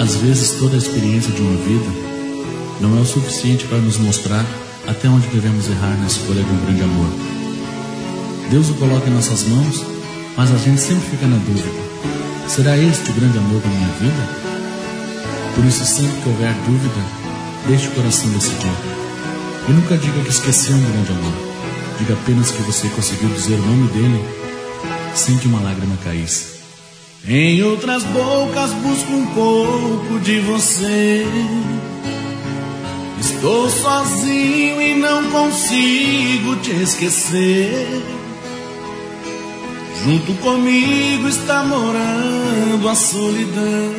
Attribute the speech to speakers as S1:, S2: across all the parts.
S1: Às vezes toda a experiência de uma vida não é o suficiente para nos mostrar até onde devemos errar na escolha de um grande amor. Deus o coloca em nossas mãos, mas a gente sempre fica na dúvida: será este o grande amor da minha vida? Por isso, sempre que houver dúvida, deixe o coração decidir. E nunca diga que esqueceu um grande amor. Diga apenas que você conseguiu dizer o nome dele sem que uma lágrima caísse.
S2: Em outras bocas busco um pouco de você. Estou sozinho e não consigo te esquecer. Junto comigo está morando a solidão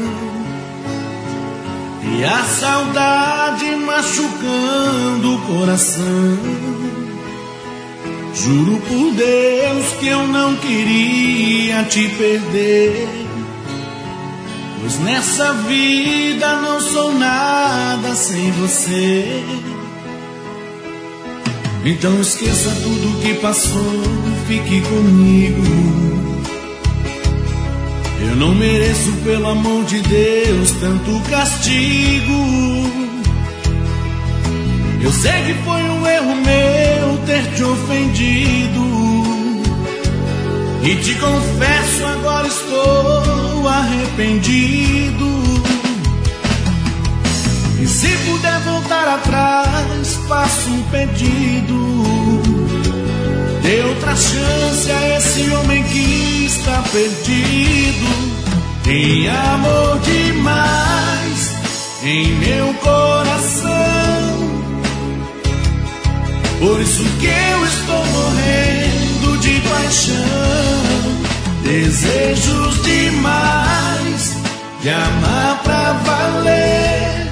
S2: e a saudade machucando o coração. Juro por Deus que eu não queria te perder, pois nessa vida não sou nada sem você. Então esqueça tudo que passou, fique comigo. Eu não mereço, pelo amor de Deus, tanto castigo. Eu sei que foi um erro meu ter te ofendido, e te confesso, agora estou arrependido. E se puder voltar atrás, faço um pedido: dê outra chance a esse homem que está perdido. Tem amor demais em meu coração, por isso que eu estou morrendo de paixão. Desejos demais de amar pra valer,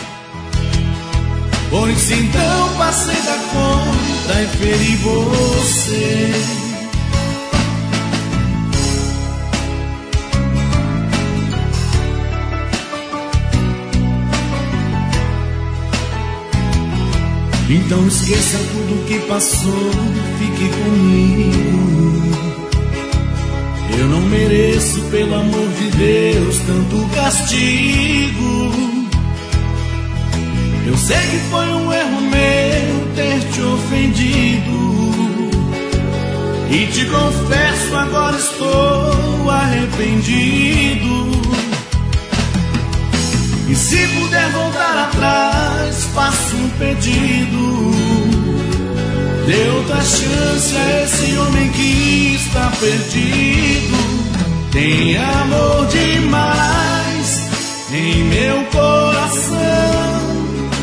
S2: por isso então passei da conta e feri você. Então esqueça tudo que passou, fique comigo. Eu não mereço, pelo amor de Deus, tanto castigo. Eu sei que foi um erro meu ter te ofendido, e te confesso, agora estou arrependido. E se puder voltar atrás, faço um pedido: dê outra chance a esse homem que está perdido. Tem amor demais em meu coração,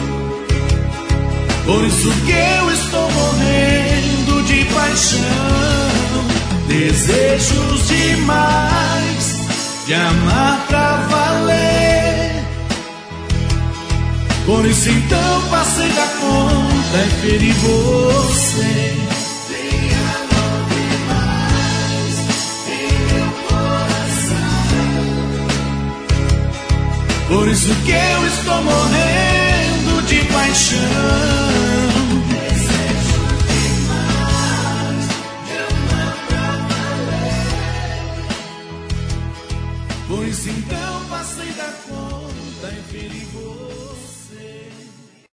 S2: por isso que eu estou morrendo de paixão. Desejos demais de amar pra valer, por isso então passei da conta e feri você. Tem amor demais em meu coração, por isso que eu estou morrendo de paixão.